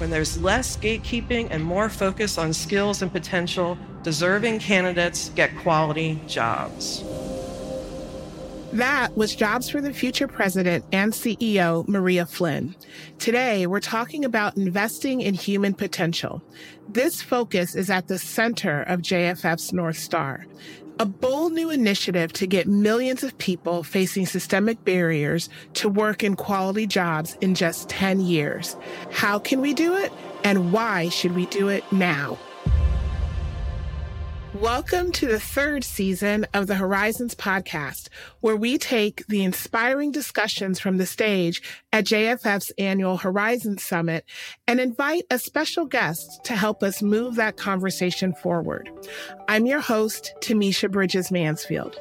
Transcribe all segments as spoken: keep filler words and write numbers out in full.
when there's less gatekeeping and more focus on skills and potential, deserving candidates get quality jobs. That was Jobs for the Future President and C E O Maria Flynn. Today, we're talking about investing in human potential. This focus is at the center of J F F's North Star, a bold new initiative to get millions of people facing systemic barriers to work in quality jobs in just ten years. How can we do it? And why should we do it now? Welcome to the third season of the Horizons podcast, where we take the inspiring discussions from the stage at J F F's annual Horizons Summit and invite a special guest to help us move that conversation forward. I'm your host, Tamisha Bridges Mansfield.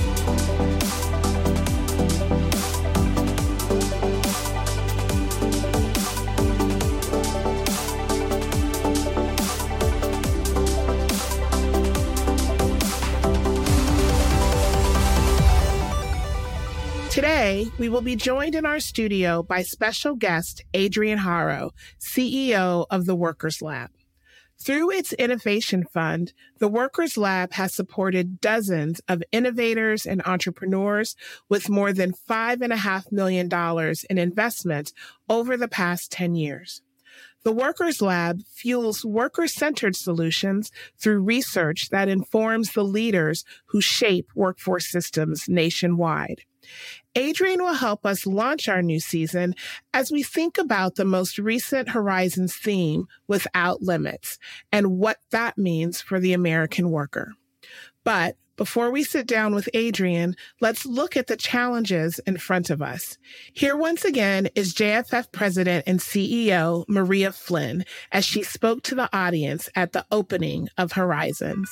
Today, we will be joined in our studio by special guest Adrienne Haro, C E O of the Workers Lab. Through its innovation fund, the Workers Lab has supported dozens of innovators and entrepreneurs with more than five point five million dollars in investment over the past ten years. The Workers Lab fuels worker-centered solutions through research that informs the leaders who shape workforce systems nationwide. Adrienne will help us launch our new season as we think about the most recent Horizons theme, Without Limits, and what that means for the American worker. But before we sit down with Adrienne, let's look at the challenges in front of us. Here once again is J F F President and C E O Maria Flynn as she spoke to the audience at the opening of Horizons.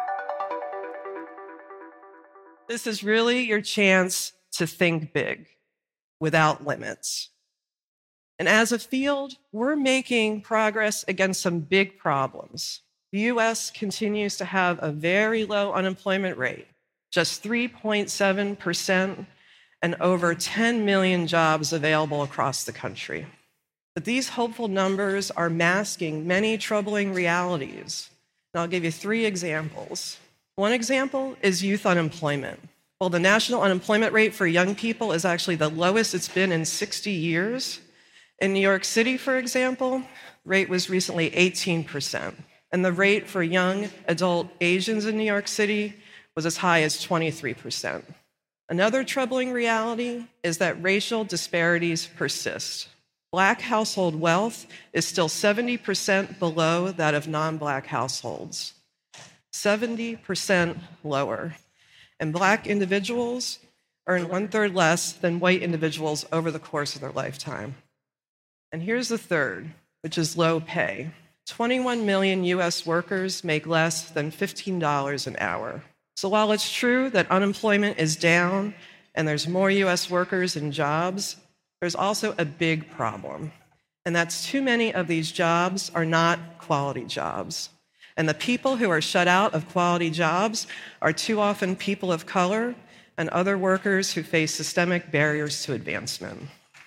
This is really your chance to think big, without limits. And as a field, we're making progress against some big problems. The U S continues to have a very low unemployment rate, just three point seven percent, and over ten million jobs available across the country. But these hopeful numbers are masking many troubling realities. And I'll give you three examples. One example is youth unemployment. Well, the national unemployment rate for young people is actually the lowest it's been in sixty years. In New York City, for example, rate was recently eighteen percent. And the rate for young adult Asians in New York City was as high as twenty-three percent. Another troubling reality is that racial disparities persist. Black household wealth is still seventy percent below that of non-Black households. seventy percent lower. And Black individuals earn one-third less than white individuals over the course of their lifetime. And here's the third, which is low pay. twenty-one million U S workers make less than fifteen dollars an hour. So while it's true that unemployment is down and there's more U S workers in jobs, there's also a big problem. And that's too many of these jobs are not quality jobs. And the people who are shut out of quality jobs are too often people of color and other workers who face systemic barriers to advancement.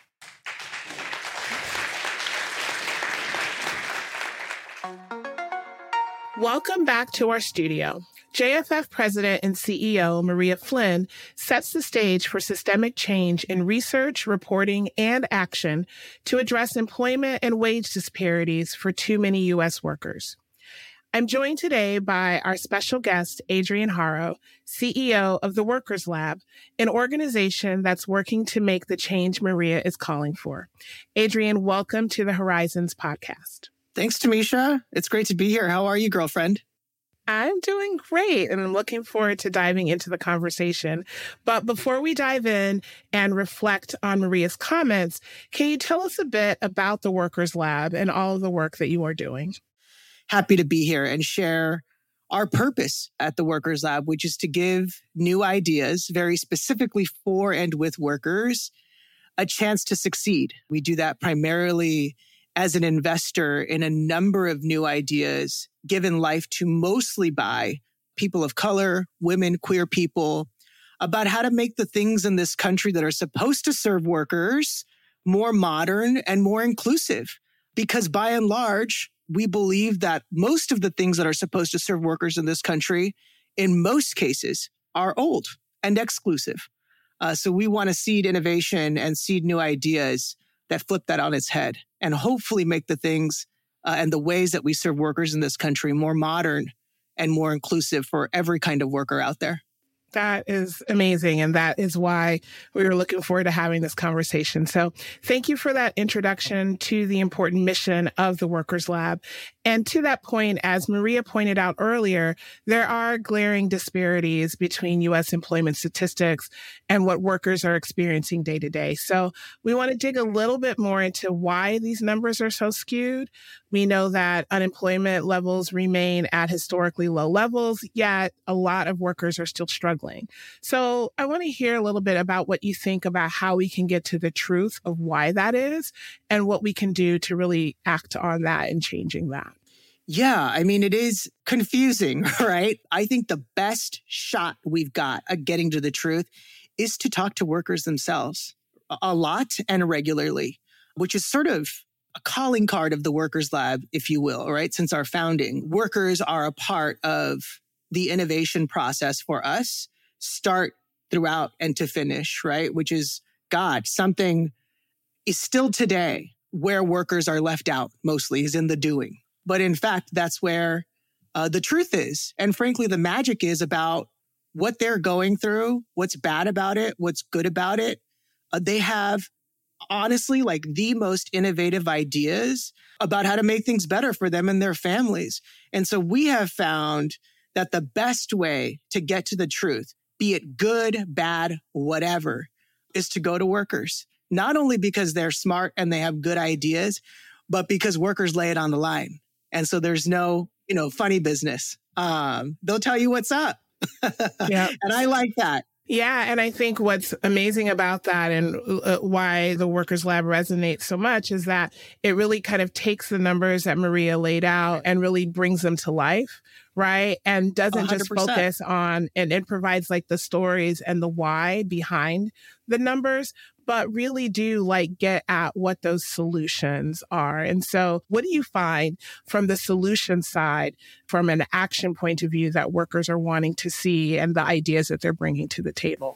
Welcome back to our studio. J F F President and C E O Maria Flynn sets the stage for systemic change in research, reporting, and action to address employment and wage disparities for too many U S workers. I'm joined today by our special guest, Adrienne Haro, C E O of the Workers Lab, an organization that's working to make the change Maria is calling for. Adrienne, welcome to the Horizons podcast. Thanks, Tamisha. It's great to be here. How are you, girlfriend? I'm doing great, and I'm looking forward to diving into the conversation. But before we dive in and reflect on Maria's comments, can you tell us a bit about the Workers Lab and all of the work that you are doing? Happy to be here and share our purpose at the Workers Lab, which is to give new ideas, very specifically for and with workers, a chance to succeed. We do that primarily as an investor in a number of new ideas given life to mostly by people of color, women, queer people, about how to make the things in this country that are supposed to serve workers more modern and more inclusive. because by and large, we believe that most of the things that are supposed to serve workers in this country, in most cases, are old and exclusive. Uh, so we want to seed innovation and seed new ideas that flip that on its head and hopefully make the things uh, and the ways that we serve workers in this country more modern and more inclusive for every kind of worker out there. That is amazing. And that is why we were looking forward to having this conversation. So thank you for that introduction to the important mission of the Workers Lab. And to that point, as Maria pointed out earlier, there are glaring disparities between U S employment statistics and what workers are experiencing day to day. So we want to dig a little bit more into why these numbers are so skewed. We know that unemployment levels remain at historically low levels, yet a lot of workers are still struggling. So I want to hear a little bit about what you think about how we can get to the truth of why that is and what we can do to really act on that and changing that. Yeah, I mean, it is confusing, right? I think the best shot we've got at getting to the truth is to talk to workers themselves a lot and regularly, which is sort of a calling card of the Workers Lab, if you will, right? Since our founding, workers are a part of the innovation process for us, start, throughout, and to finish, right? Which is, God, something is still today where workers are left out mostly is in the doing. But in fact, that's where uh, the truth is. And frankly, the magic is about what they're going through, what's bad about it, what's good about it. Uh, they have, honestly, like the most innovative ideas about how to make things better for them and their families. And so we have found that the best way to get to the truth, be it good, bad, whatever, is to go to workers. Not only because they're smart and they have good ideas, but because workers lay it on the line. And so there's no, you know, funny business. Um, they'll tell you what's up. Yeah. And I like that. Yeah. And I think what's amazing about that and uh, why the Workers Lab resonates so much is that it really kind of takes the numbers that Maria laid out and really brings them to life, right? And doesn't one hundred percent just focus on, and it provides like the stories and the why behind the numbers, but really do like get at what those solutions are. And so what do you find from the solution side, from an action point of view that workers are wanting to see and the ideas that they're bringing to the table?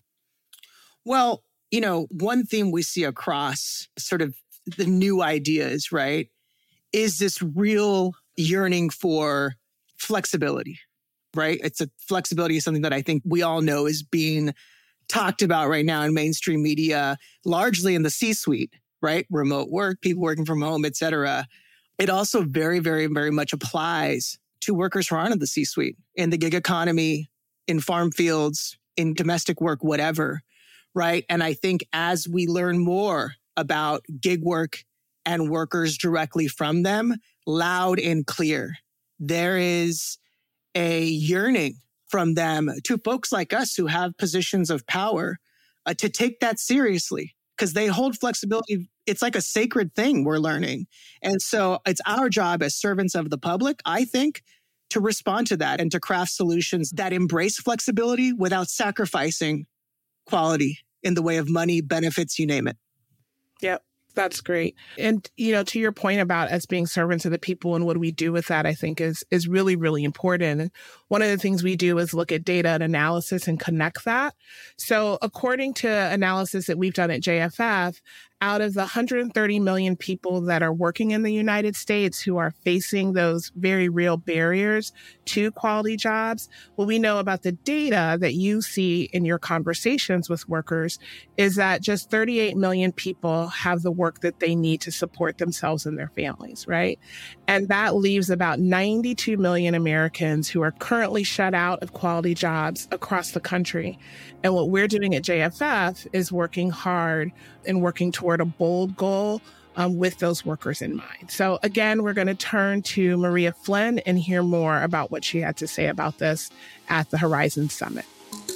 Well, you know, one theme we see across sort of the new ideas, right, is this real yearning for flexibility, right? It's a flexibility is something that I think we all know is being talked about right now in mainstream media, largely in the C-suite, right? Remote work, people working from home, et cetera. It also very, very, very much applies to workers who aren't in the C-suite, in the gig economy, in farm fields, in domestic work, whatever, right? And I think as we learn more about gig work and workers directly from them, loud and clear, there is a yearning from them to folks like us who have positions of power uh, to take that seriously because they hold flexibility. It's like a sacred thing we're learning. And so it's our job as servants of the public, I think, to respond to that and to craft solutions that embrace flexibility without sacrificing quality in the way of money, benefits, you name it. Yep. That's great. And, you know, to your point about us being servants of the people and what do we do with that, I think is, is really, really important. And one of the things we do is look at data and analysis and connect that. So according to analysis that we've done at J F F, out of the one hundred thirty million people that are working in the United States who are facing those very real barriers to quality jobs, what we know about the data that you see in your conversations with workers is that just thirty-eight million people have the work that they need to support themselves and their families, right? And that leaves about ninety-two million Americans who are currently shut out of quality jobs across the country. And what we're doing at J F F is working hard and working toward a bold goal um, with those workers in mind. So again, we're going to turn to Maria Flynn and hear more about what she had to say about this at the Horizon Summit.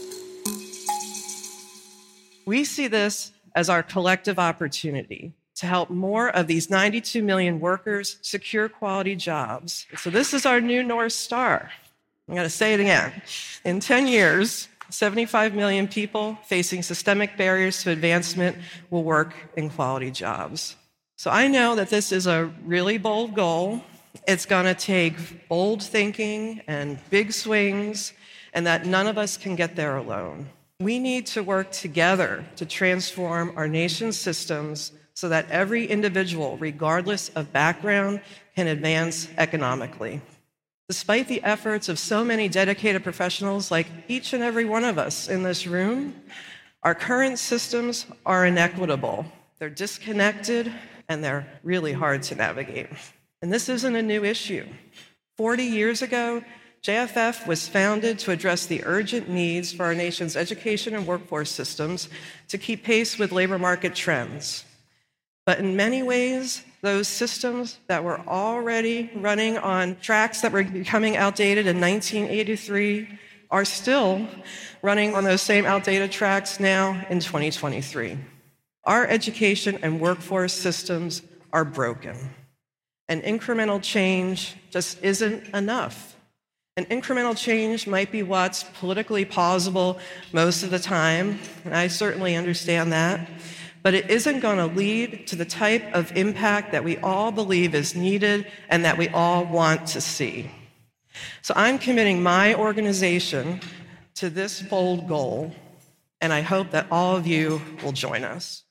We see this as our collective opportunity to help more of these ninety-two million workers secure quality jobs. So this is our new North Star. I'm going to say it again. In ten years, seventy-five million people facing systemic barriers to advancement will work in quality jobs. So I know that this is a really bold goal. It's going to take bold thinking and big swings, and that none of us can get there alone. We need to work together to transform our nation's systems so that every individual, regardless of background, can advance economically. Despite the efforts of so many dedicated professionals like each and every one of us in this room, our current systems are inequitable. They're disconnected, and they're really hard to navigate. And this isn't a new issue. forty years ago, J F F was founded to address the urgent needs for our nation's education and workforce systems to keep pace with labor market trends. But in many ways, those systems that were already running on tracks that were becoming outdated in nineteen eighty-three are still running on those same outdated tracks now in twenty twenty-three. Our education and workforce systems are broken, and incremental change just isn't enough. And incremental change might be what's politically plausible most of the time, and I certainly understand that. But it isn't going to lead to the type of impact that we all believe is needed and that we all want to see. So I'm committing my organization to this bold goal, and I hope that all of you will join us.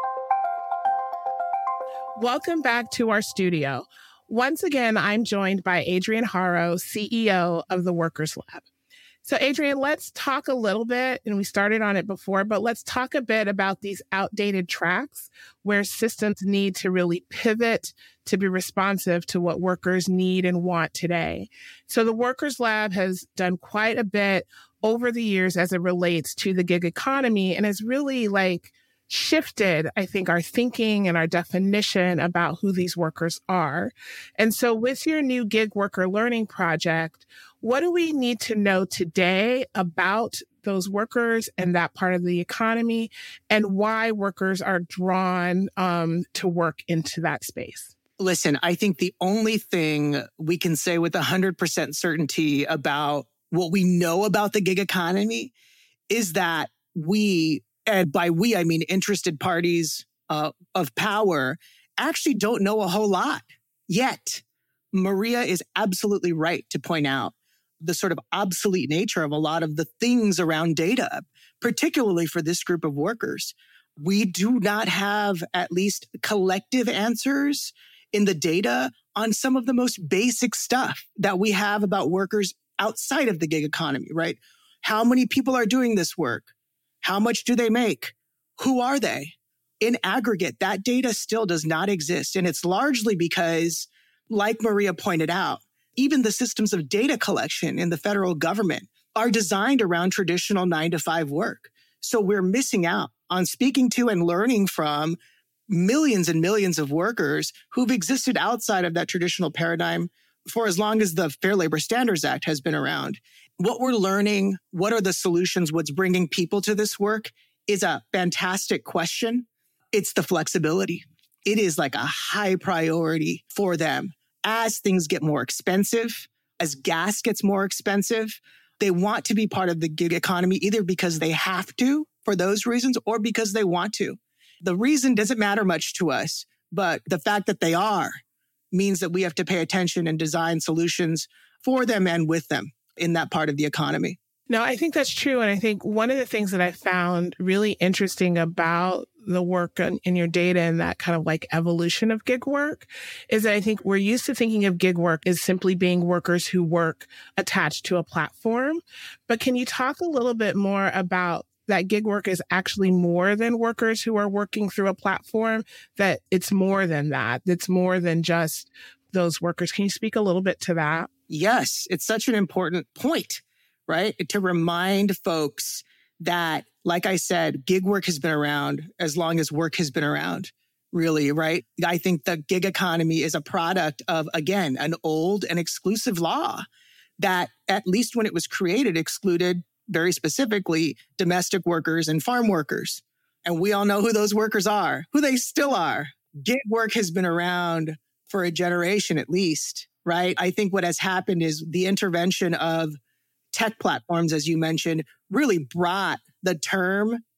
Welcome back to our studio. Once again, I'm joined by Adrienne Haro, C E O of the Workers Lab. So Adrienne, let's talk a little bit, and we started on it before, but let's talk a bit about these outdated tracks where systems need to really pivot to be responsive to what workers need and want today. So the Workers Lab has done quite a bit over the years as it relates to the gig economy and has really like shifted, I think, our thinking and our definition about who these workers are. And so with your new gig worker learning project, what do we need to know today about those workers and that part of the economy, and why workers are drawn um, to work into that space? Listen, I think the only thing we can say with one hundred percent certainty about what we know about the gig economy is that we, and by we, I mean interested parties uh, of power, actually don't know a whole lot yet. Maria is absolutely right to point out the sort of obsolete nature of a lot of the things around data, particularly for this group of workers. We do not have at least collective answers in the data on some of the most basic stuff that we have about workers outside of the gig economy, right? How many people are doing this work? How much do they make? Who are they? In aggregate, that data still does not exist. And it's largely because, like Maria pointed out, even the systems of data collection in the federal government are designed around traditional nine to five work. So we're missing out on speaking to and learning from millions and millions of workers who've existed outside of that traditional paradigm for as long as the Fair Labor Standards Act has been around. What we're learning, what are the solutions, what's bringing people to this work is a fantastic question. It's the flexibility. It is like a high priority for them. As things get more expensive, as gas gets more expensive, they want to be part of the gig economy either because they have to for those reasons or because they want to. The reason doesn't matter much to us, but the fact that they are means that we have to pay attention and design solutions for them and with them in that part of the economy. No, I think that's true. And I think one of the things that I found really interesting about the work in, in your data and that kind of like evolution of gig work is that I think we're used to thinking of gig work as simply being workers who work attached to a platform. But can you talk a little bit more about that gig work is actually more than workers who are working through a platform, that it's more than that. It's more than just those workers. Can you speak a little bit to that? Yes, it's such an important point, right? To remind folks that, like I said, gig work has been around as long as work has been around, really, right? I think the gig economy is a product of, again, an old and exclusive law that, at least when it was created, excluded very specifically domestic workers and farm workers. And we all know who those workers are, who they still are. Gig work has been around for a generation at least, right? I think what has happened is the intervention of tech platforms, as you mentioned, really brought the term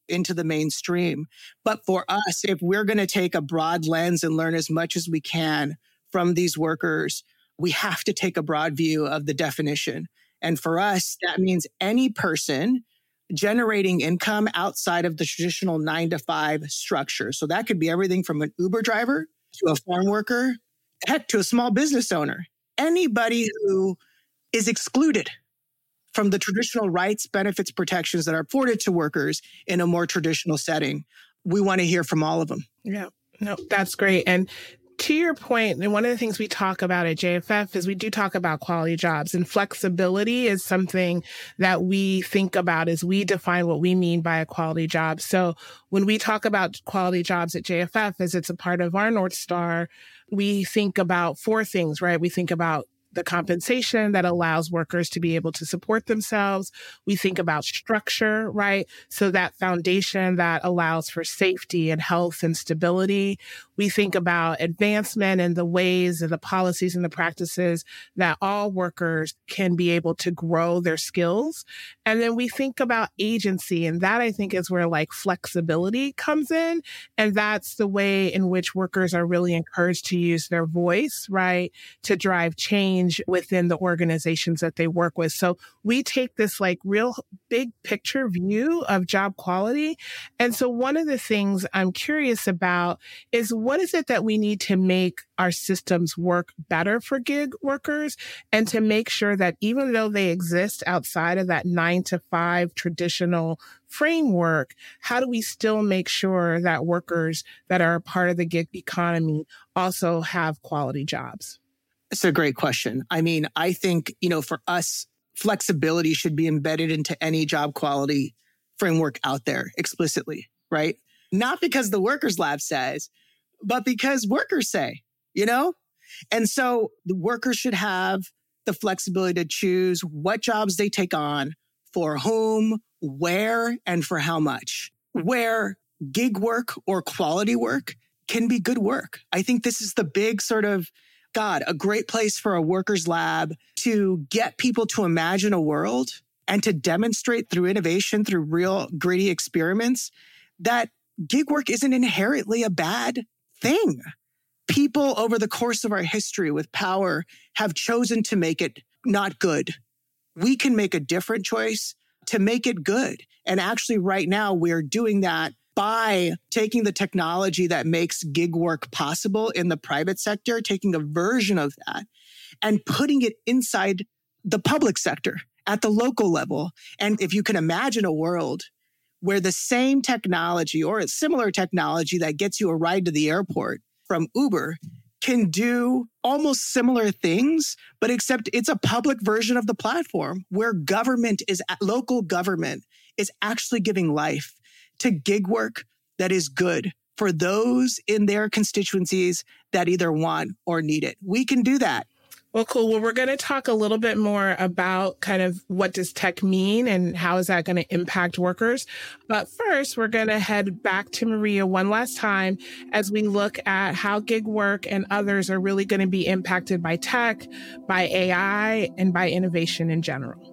into the mainstream. But for us, if we're going to take a broad lens and learn as much as we can from these workers, we have to take a broad view of the definition. And for us, that means any person generating income outside of the traditional nine to five structure. So that could be everything from an Uber driver to a farm worker, heck, to a small business owner. Anybody who is excluded from the traditional rights, benefits, protections that are afforded to workers in a more traditional setting. We want to hear from all of them. Yeah, no, that's great. And to your point, and one of the things we talk about at J F F is we do talk about quality jobs, and flexibility is something that we think about as we define what we mean by a quality job. So when we talk about quality jobs at J F F, as it's a part of our North Star, we think about four things, right? We think about the compensation that allows workers to be able to support themselves. We think about structure, right? So that foundation that allows for safety and health and stability. We think about advancement and the ways and the policies and the practices that all workers can be able to grow their skills. And then we think about agency. And that, I think, is where like flexibility comes in. And that's the way in which workers are really encouraged to use their voice, right? To drive change within the organizations that they work with. So we take this like real big picture view of job quality. And so one of the things I'm curious about is what is it that we need to make our systems work better for gig workers, and to make sure that even though they exist outside of that nine to five traditional framework, how do we still make sure that workers that are a part of the gig economy also have quality jobs? It's a great question. I mean, I think, you know, for us, flexibility should be embedded into any job quality framework out there explicitly, right? Not because the Workers Lab says, but because workers say, you know? And so the workers should have the flexibility to choose what jobs they take on, for whom, where, and for how much. Where gig work or quality work can be good work. I think this is the big sort of God, a great place for a workers lab to get people to imagine a world and to demonstrate through innovation, through real gritty experiments, that gig work isn't inherently a bad thing. People over the course of our history with power have chosen to make it not good. We can make a different choice to make it good. And actually right now we're doing that by taking the technology that makes gig work possible in the private sector, taking a version of that and putting it inside the public sector at the local level. And if you can imagine a world where the same technology or a similar technology that gets you a ride to the airport from Uber can do almost similar things, but except it's a public version of the platform where government is, local government is actually giving life to gig work that is good for those in their constituencies that either want or need it. We can do that. Well, cool. Well, we're going to talk a little bit more about kind of what does tech mean and how is that going to impact workers. But first, we're going to head back to Maria one last time as we look at how gig work and others are really going to be impacted by tech, by A I, and by innovation in general.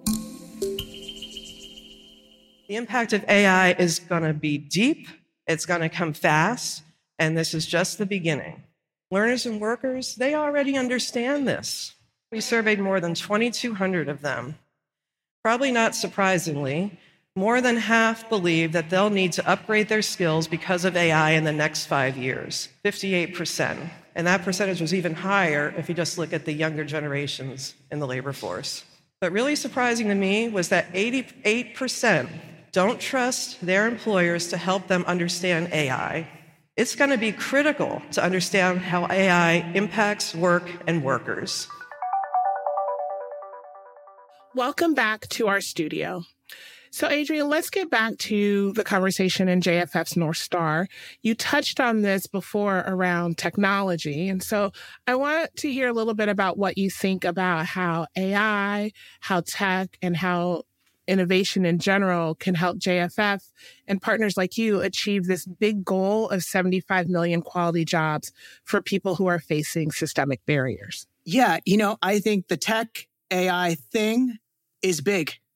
The impact of A I is going to be deep, it's going to come fast, and this is just the beginning. Learners and workers, they already understand this. We surveyed more than twenty-two hundred of them. Probably not surprisingly, more than half believe that they'll need to upgrade their skills because of A I in the next five years, fifty-eight percent. And that percentage was even higher if you just look at the younger generations in the labor force. But really surprising to me was that eighty-eight percent don't trust their employers to help them understand A I. It's going to be critical to understand how A I impacts work and workers. Welcome back to our studio. So, Adrian, let's get back to the conversation in J F F's North Star. You touched on this before around technology. And so I want to hear a little bit about what you think about how A I, how tech, and how innovation in general can help J F F and partners like you achieve this big goal of seventy-five million quality jobs for people who are facing systemic barriers. Yeah, you know, I think the tech A I thing is big.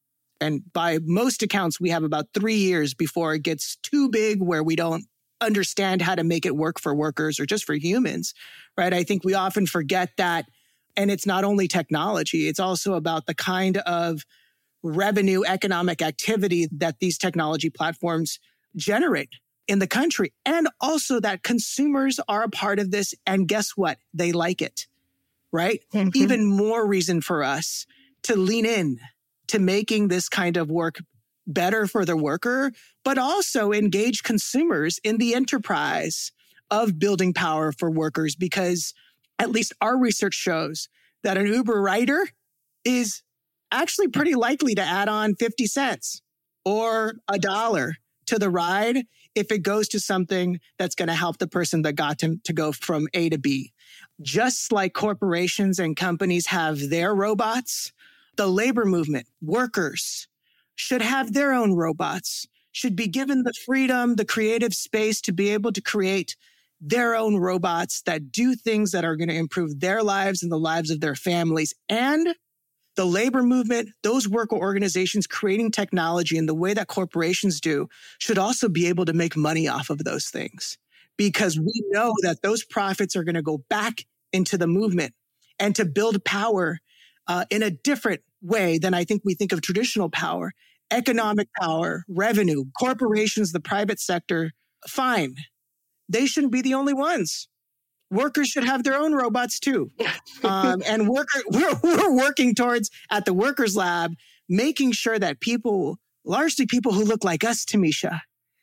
And by most accounts, we have about three years before it gets too big where we don't understand how to make it work for workers or just for humans, right? I think we often forget that. And it's not only technology, it's also about the kind of revenue, economic activity that these technology platforms generate in the country. And also that consumers are a part of this. And guess what? They like it, right? Mm-hmm. Even more reason for us to lean in to making this kind of work better for the worker, but also engage consumers in the enterprise of building power for workers, because at least our research shows that an Uber rider is actually pretty likely to add on fifty cents or a dollar to the ride if it goes to something that's going to help the person that got him to go from A to B. Just like corporations and companies have their robots, the labor movement, workers, should have their own robots, should be given the freedom, the creative space to be able to create their own robots that do things that are going to improve their lives and the lives of their families. And the labor movement, those worker organizations creating technology in the way that corporations do, should also be able to make money off of those things, because we know that those profits are going to go back into the movement and to build power uh, in a different way than I think we think of traditional power. Economic power, revenue, corporations, the private sector, fine. They shouldn't be the only ones. Workers should have their own robots too. Um, and worker, we're, we're working towards, at the Workers Lab, making sure that people, largely people who look like us, Tamisha,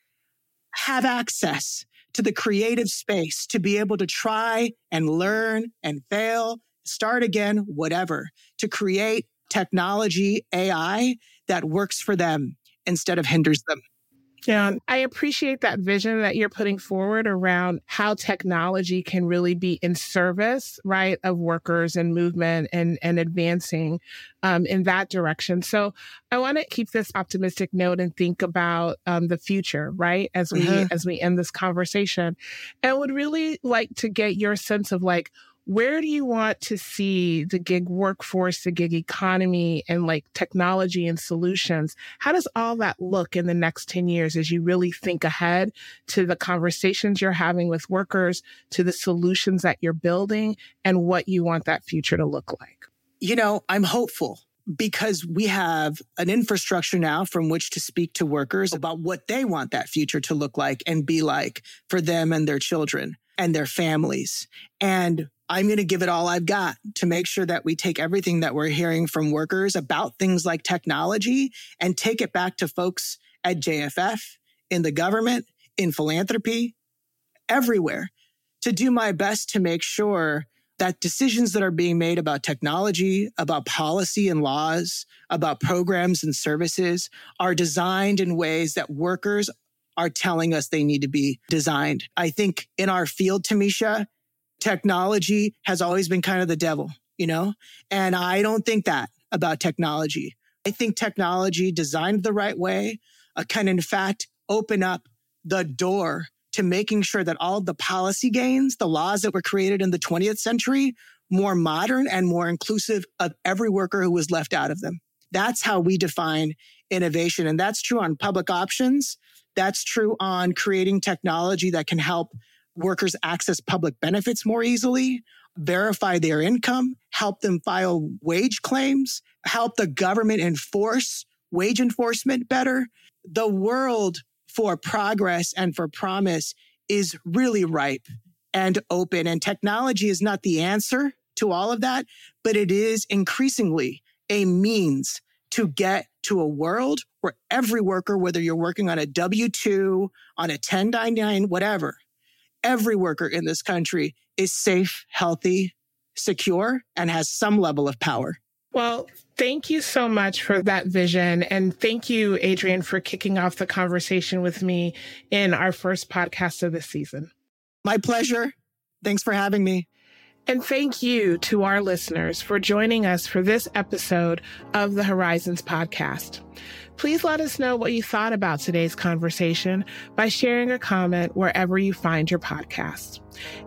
have access to the creative space to be able to try and learn and fail, start again, whatever, to create technology, A I, that works for them instead of hinders them. Yeah, I appreciate that vision that you're putting forward around how technology can really be in service, right, of workers and movement and, and advancing um, in that direction. So I want to keep this optimistic note and think about um, the future, right, as we mm-hmm. as we end this conversation. And would really like to get your sense of like, where do you want to see the gig workforce, the gig economy, and like technology and solutions? How does all that look in the next ten years as you really think ahead to the conversations you're having with workers, to the solutions that you're building, and what you want that future to look like? You know, I'm hopeful because we have an infrastructure now from which to speak to workers about what they want that future to look like and be like for them and their children and their families. And I'm going to give it all I've got to make sure that we take everything that we're hearing from workers about things like technology and take it back to folks at J F F, in the government, in philanthropy, everywhere, to do my best to make sure that decisions that are being made about technology, about policy and laws, about programs and services are designed in ways that workers are telling us they need to be designed. I think in our field, Tamisha, technology has always been kind of the devil, you know? And I don't think that about technology. I think technology designed the right way uh, can, in fact, open up the door to making sure that all of the policy gains, the laws that were created in the twentieth century, more modern and more inclusive of every worker who was left out of them. That's how we define innovation. And that's true on public options. That's true on creating technology that can help workers access public benefits more easily, verify their income, help them file wage claims, help the government enforce wage enforcement better. The world for progress and for promise is really ripe and open. And technology is not the answer to all of that, but it is increasingly a means to get to a world where every worker, whether you're working on a W two, on a ten ninety-nine, whatever, every worker in this country is safe, healthy, secure, and has some level of power. Well, thank you so much for that vision. And thank you, Adrienne, for kicking off the conversation with me in our first podcast of this season. My pleasure. Thanks for having me. And thank you to our listeners for joining us for this episode of the Horizons podcast. Please let us know what you thought about today's conversation by sharing a comment wherever you find your podcast.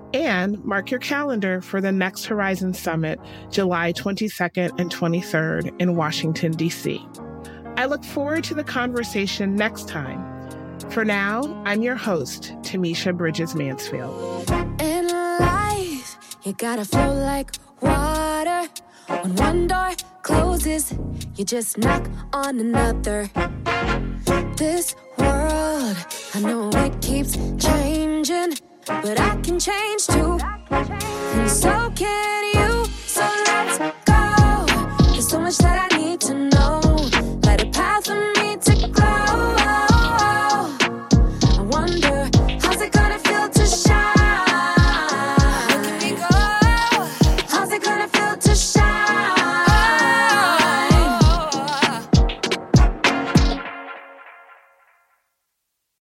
And mark your calendar for the next Horizons Summit, July twenty-second and twenty-third in Washington, D C. I look forward to the conversation next time. For now, I'm your host, Tamisha Bridges Mansfield. In life, you gotta flow like water. When one door closes, you just knock on another. This world, I know it keeps changing, but I can change too, and so can you.